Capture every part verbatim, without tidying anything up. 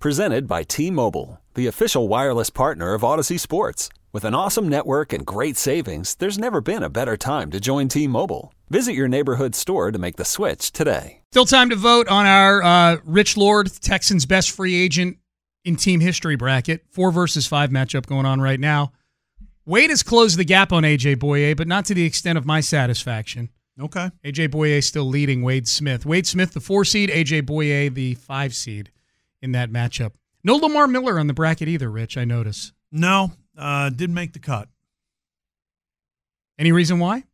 Presented by T-Mobile, the official wireless partner of Odyssey Sports. With an awesome network and great savings, there's never been a better time to join T-Mobile. Visit your neighborhood store to make the switch today. Still time to vote on our uh, Rich Lord, Texans' best free agent in team history bracket. Four versus five matchup going on right now. Wade has closed the gap on A J Boye, but not to the extent of my satisfaction. Okay. A J Boye still leading Wade Smith. Wade Smith, the four seed, A J Boye, the five seed in that matchup. No Lamar Miller on the bracket either, Rich, I notice. No, uh, didn't make the cut. Any reason why?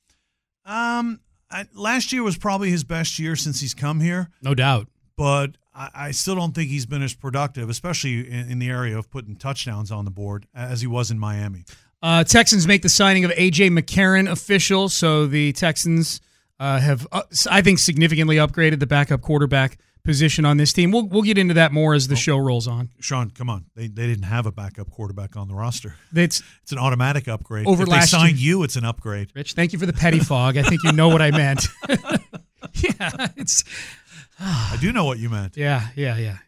Um, I, last year was probably his best year since he's come here. No doubt. But I, I still don't think he's been as productive, especially in, in the area of putting touchdowns on the board, as he was in Miami. Uh, Texans make the signing of A J McCarron official, so the Texans uh, have, uh, I think, significantly upgraded the backup quarterback position on this team. We'll we'll get into that more as the oh, show rolls on. Sean, come on. They they didn't have a backup quarterback on the roster. It's, it's an automatic upgrade. Over if last they signed year. you, it's an upgrade. Rich, thank you for the petty fog. I think you know what I meant. yeah, it's... I do know what you meant. Yeah, yeah, yeah.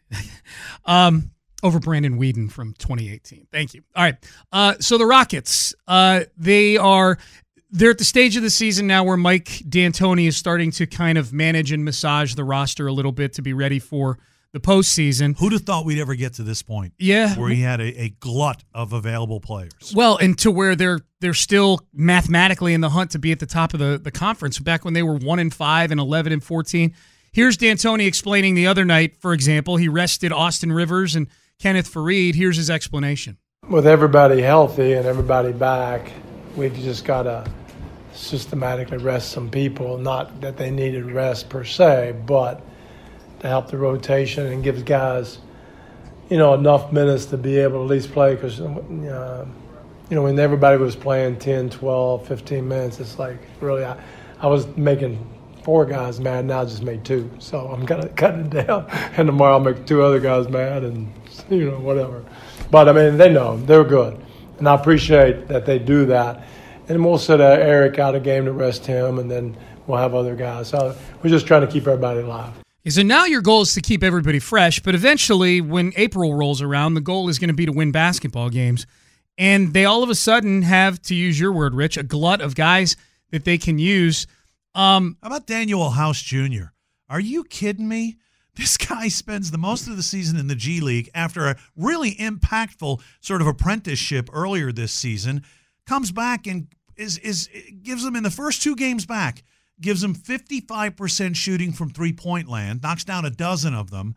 um, over Brandon Whedon from twenty eighteen. Thank you. All right. Uh, so the Rockets, uh, they are... They're at the stage of the season now where Mike D'Antoni is starting to kind of manage and massage the roster a little bit to be ready for the postseason. Who'd have thought we'd ever get to this point? Yeah. Where he had a, a glut of available players. Well, and to where they're they're still mathematically in the hunt to be at the top of the, the conference. Back when they were one and five and eleven and fourteen. Here's D'Antoni explaining the other night, for example, he rested Austin Rivers and Kenneth Faried. Here's his explanation. With everybody healthy and everybody back, we've just got to systematically rest some people. Not that they needed rest per se, but to help the rotation and give guys, you know, enough minutes to be able to at least play. Because, uh, you know, when everybody was playing ten, twelve, fifteen minutes, it's like really, I, I was making four guys mad, now I just made two. So I'm kind of cutting it down. And tomorrow I'll make two other guys mad and, you know, whatever. But, I mean, they know. They're good. And I appreciate that they do that. And we'll set Eric out a game to rest him, and then we'll have other guys. So we're just trying to keep everybody alive. So now your goal is to keep everybody fresh, but eventually when April rolls around, the goal is going to be to win basketball games. And they all of a sudden have, to use your word, Rich, a glut of guys that they can use. Um, How about Daniel House Junior? Are you kidding me? This guy spends the most of the season in the G League after a really impactful sort of apprenticeship earlier this season, comes back and is is gives them in the first two games back, gives them fifty-five percent shooting from three-point land, knocks down a dozen of them,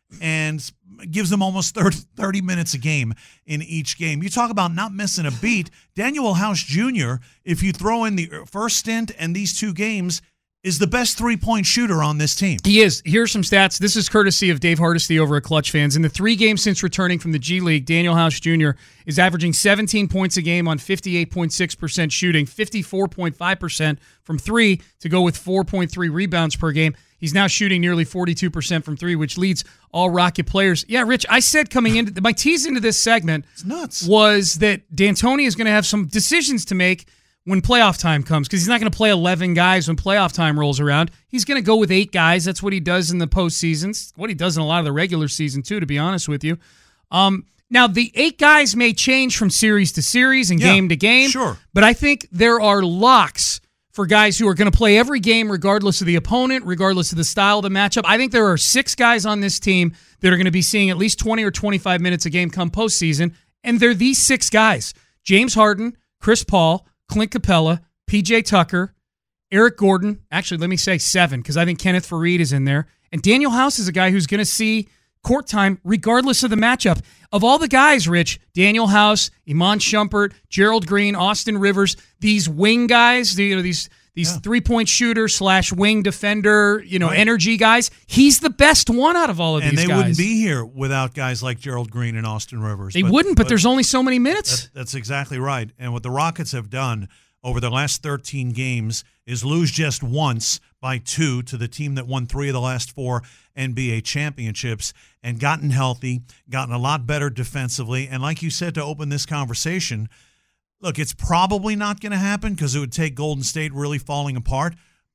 and gives them almost thirty, thirty minutes a game in each game. You talk about not missing a beat. Daniel House Junior, if you throw in the first stint and these two games, is the best three-point shooter on this team. He is. Here's some stats. This is courtesy of Dave Hardesty over at Clutch Fans. In the three games since returning from the G League, Daniel House Junior is averaging seventeen points a game on fifty-eight point six percent shooting, fifty-four point five percent from three to go with four point three rebounds per game. He's now shooting nearly forty-two percent from three, which leads all Rocket players. Yeah, Rich, I said coming into my tease into this segment it's nuts. was that D'Antoni is going to have some decisions to make when playoff time comes, because he's not going to play eleven guys when playoff time rolls around. He's going to go with eight guys. That's what he does in the postseason. It's what he does in a lot of the regular season, too, to be honest with you. Um, now, the eight guys may change from series to series and yeah, game to game. Sure. But I think there are locks for guys who are going to play every game regardless of the opponent, regardless of the style of the matchup. I think there are six guys on this team that are going to be seeing at least twenty or twenty-five minutes a game come postseason, and they're these six guys. James Harden, Chris Paul, Clint Capella, P J Tucker, Eric Gordon. Actually, let me say seven, because I think Kenneth Faried is in there. And Daniel House is a guy who's going to see court time regardless of the matchup. Of all the guys, Rich, Daniel House, Iman Shumpert, Gerald Green, Austin Rivers, these wing guys, you know, these these yeah. three-point shooter slash wing defender, you know, right. energy guys, he's the best one out of all of and these guys. And they wouldn't be here without guys like Gerald Green and Austin Rivers. They but, wouldn't, but, but there's only so many minutes. That, that's exactly right. And what the Rockets have done over the last thirteen games is lose just once by two to the team that won three of the last four N B A championships and gotten healthy, gotten a lot better defensively. And like you said to open this conversation, look, it's probably not going to happen because it would take Golden State really falling apart.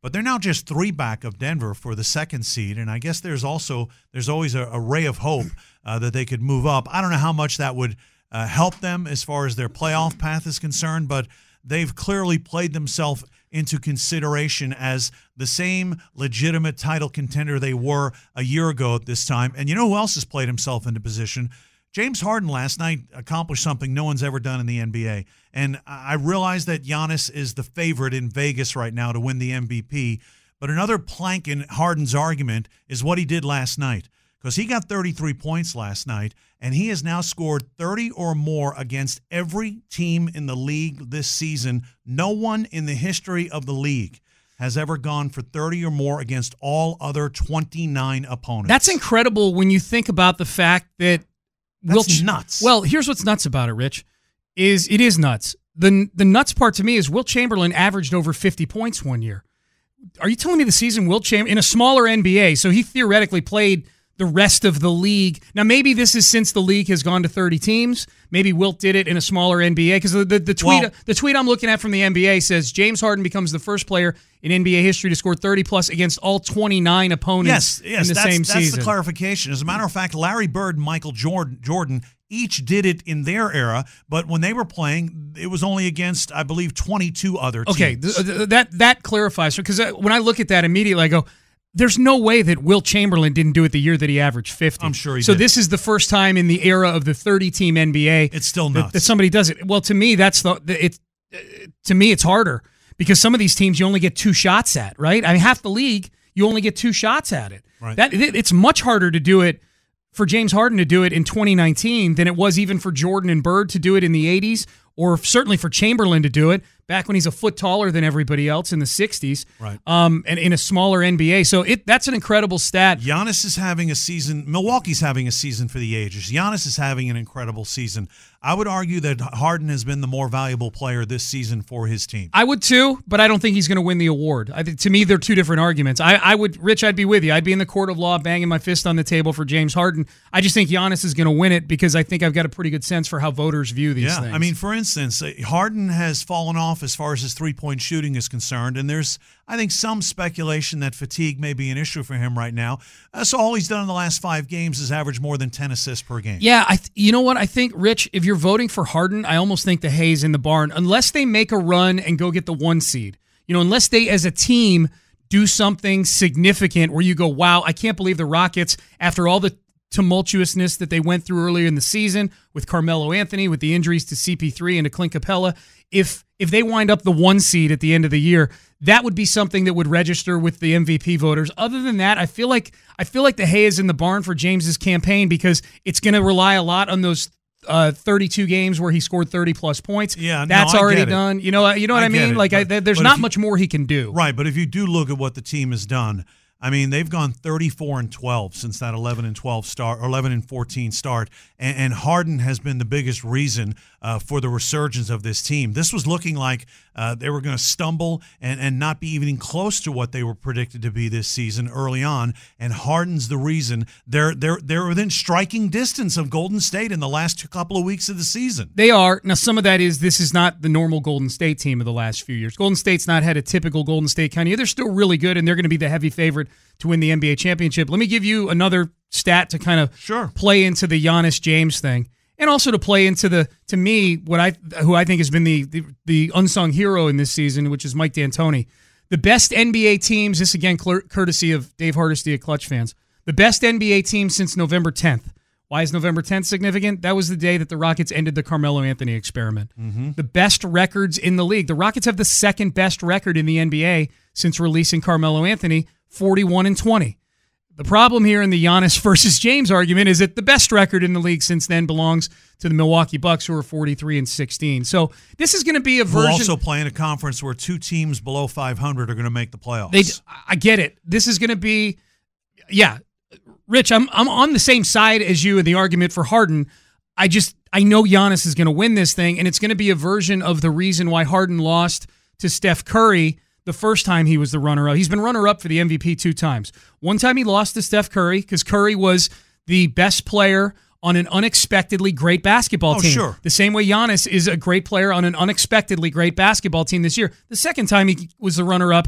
but they're now just three back of Denver for the second seed, and I guess there's also there's always a, a ray of hope uh, that they could move up. I don't know how much that would uh, help them as far as their playoff path is concerned, but they've clearly played themselves into consideration as the same legitimate title contender they were a year ago at this time. And you know who else has played himself into position? James Harden last night accomplished something no one's ever done in the N B A. And I realize that Giannis is the favorite in Vegas right now to win the M V P, but another plank in Harden's argument is what he did last night, because he got thirty-three points last night, and he has now scored thirty or more against every team in the league this season. No one in the history of the league has ever gone for thirty or more against all other twenty-nine opponents. That's incredible when you think about the fact that That's Wilt, nuts. Well, here's what's nuts about it, Rich, is it is nuts. The the nuts part to me is Wilt Chamberlain averaged over fifty points one year. Are you telling me the season Wilt Chamberlain, in a smaller N B A, so he theoretically played the rest of the league. Now, maybe this is since the league has gone to thirty teams. Maybe Wilt did it in a smaller N B A, because the, the, the tweet well, the tweet I'm looking at from the N B A says James Harden becomes the first player in N B A history to score thirty plus against all twenty-nine opponents yes, yes, in the that's, same that's season. That's the clarification. As a matter of fact, Larry Bird and Michael Jordan, Jordan each did it in their era, but when they were playing, it was only against, I believe, twenty-two other teams. Okay, th- th- that that clarifies, because when I look at that immediately, I go, there's no way that Wilt Chamberlain didn't do it the year that he averaged fifty. I'm sure he so did. So this is the first time in the era of the thirty-team N B A it's still nuts that, that somebody does it. Well, to me, that's the, the it. Uh, to me, it's harder, because some of these teams you only get two shots at, right? I mean, half the league you only get two shots at it. Right. That it, it's much harder to do it for James Harden to do it in twenty nineteen than it was even for Jordan and Bird to do it in the eighties, or certainly for Chamberlain to do it back when he's a foot taller than everybody else in the sixties, right? Um, and in a smaller N B A. So it that's an incredible stat. Giannis is having a season. Milwaukee's having a season for the ages. Giannis is having an incredible season. I would argue that Harden has been the more valuable player this season for his team. I would too, but I don't think he's going to win the award. I think, to me, they're two different arguments. I, I would, Rich, I'd be with you. I'd be in the court of law banging my fist on the table for James Harden. I just think Giannis is going to win it, because I think I've got a pretty good sense for how voters view these yeah, things. I mean, for instance, Harden has fallen off as far as his three-point shooting is concerned, and there's, I think, some speculation that fatigue may be an issue for him right now. Uh, so all he's done in the last five games is average more than ten assists per game. Yeah, I th- you know what? I think, Rich, if you're voting for Harden, I almost think the hay's in the barn, unless they make a run and go get the one seed. You know, unless they, as a team, do something significant where you go, wow, I can't believe the Rockets, after all the tumultuousness that they went through earlier in the season with Carmelo Anthony, with the injuries to C P three and to Clint Capella, if if they wind up the one seed at the end of the year, that would be something that would register with the M V P voters. Other than that, I feel like I feel like the hay is in the barn for James's campaign, because it's going to rely a lot on those uh, thirty-two games where he scored thirty plus points. Yeah, that's no, I already get it. done. You know, you know what I, I mean? it, Like, but, I, there's but not you, much more he can do. Right, but if you do look at what the team has done, I mean, they've gone thirty-four and twelve since that eleven and twelve start, or eleven and fourteen start, and, and Harden has been the biggest reason uh, for the resurgence of this team. This was looking like uh, they were going to stumble and, and not be even close to what they were predicted to be this season early on, and Harden's the reason. They're they're they're within striking distance of Golden State in the last couple of weeks of the season. They are. Now, some of that is this is not the normal Golden State team of the last few years. Golden State's not had a typical Golden State kind of year. They're still really good, and they're going to be the heavy favorite to win the N B A championship. Let me give you another stat to kind of sure. play into the Giannis James thing, and also to play into the, to me, what I who I think has been the, the the unsung hero in this season, which is Mike D'Antoni. The best N B A teams, this again courtesy of Dave Hardesty at Clutch Fans, the best N B A team since November tenth. Why is November tenth significant? That was the day that the Rockets ended the Carmelo Anthony experiment. Mm-hmm. The best records in the league. The Rockets have the second best record in the N B A since releasing Carmelo Anthony, forty-one and twenty. The problem here in the Giannis versus James argument is that the best record in the league since then belongs to the Milwaukee Bucks, who are forty-three and sixteen. So this is going to be a version. We'll also play in a conference where two teams below five hundred are going to make the playoffs. They, I get it. This is going to be, yeah. Rich, I'm I'm on the same side as you in the argument for Harden. I just I know Giannis is going to win this thing, and it's going to be a version of the reason why Harden lost to Steph Curry the first time he was the runner-up. He's been runner-up for the M V P two times. One time he lost to Steph Curry because Curry was the best player on an unexpectedly great basketball oh, team. Sure. The same way Giannis is a great player on an unexpectedly great basketball team this year. The second time he was the runner-up,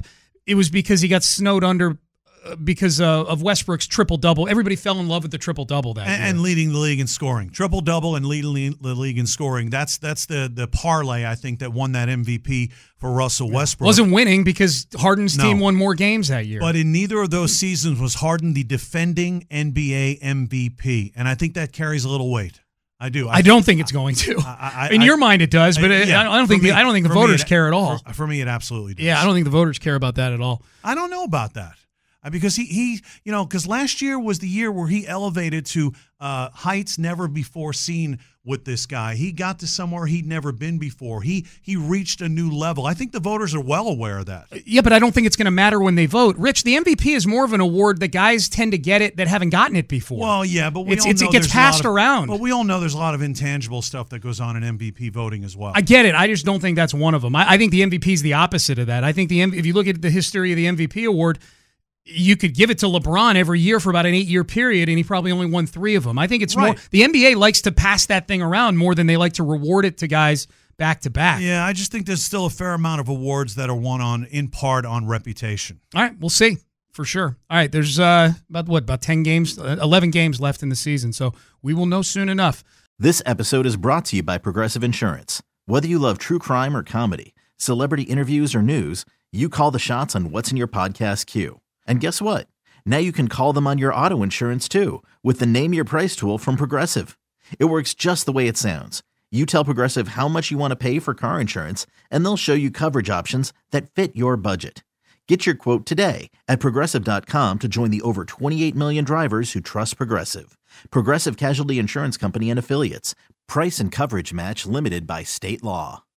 it was because he got snowed under uh, because uh, of Westbrook's triple-double. Everybody fell in love with the triple-double that and, year. and leading the league in scoring. Triple-double and leading the league in scoring. That's that's the the parlay, I think, that won that M V P for Russell Westbrook. Wasn't winning because Harden's No. team won more games that year. But in neither of those seasons was Harden the defending N B A M V P, and I think that carries a little weight. I do. I, I don't think it's going to. I, I, in I, your mind, it does, but I, it, yeah, I don't for think me- the, I don't think the for me voters it- care at all. For, for me, it absolutely does. Yeah, I don't think the voters care about that at all. I don't know about that. Uh, Because he, he, you know, because last year was the year where he elevated to uh, heights never before seen with this guy. He got to somewhere he'd never been before. He he reached a new level. I think the voters are well aware of that. Yeah, but I don't think it's going to matter when they vote. Rich, the M V P is more of an award that guys tend to get it that haven't gotten it before. Well, yeah, but we It's- all it's- know it gets there's a lot passed of- around. But we all know there's a lot of intangible stuff that goes on in M V P voting as well. I get it. I just don't think that's one of them. I, I think the M V P is the opposite of that. I think the M- if you look at the history of the M V P award, you could give it to LeBron every year for about an eight-year period, and he probably only won three of them. I think it's more Right. the N B A likes to pass that thing around more than they like to reward it to guys back to back. Yeah, I just think there's still a fair amount of awards that are won on in part on reputation. All right, we'll see for sure. All right, there's uh, about what about ten games, uh, eleven games left in the season, so we will know soon enough. This episode is brought to you by Progressive Insurance. Whether you love true crime or comedy, celebrity interviews or news, you call the shots on what's in your podcast queue. And guess what? Now you can call them on your auto insurance too with the Name Your Price tool from Progressive. It works just the way it sounds. You tell Progressive how much you want to pay for car insurance, and they'll show you coverage options that fit your budget. Get your quote today at Progressive dot com to join the over twenty-eight million drivers who trust Progressive. Progressive Casualty Insurance Company and Affiliates. Price and coverage match limited by state law.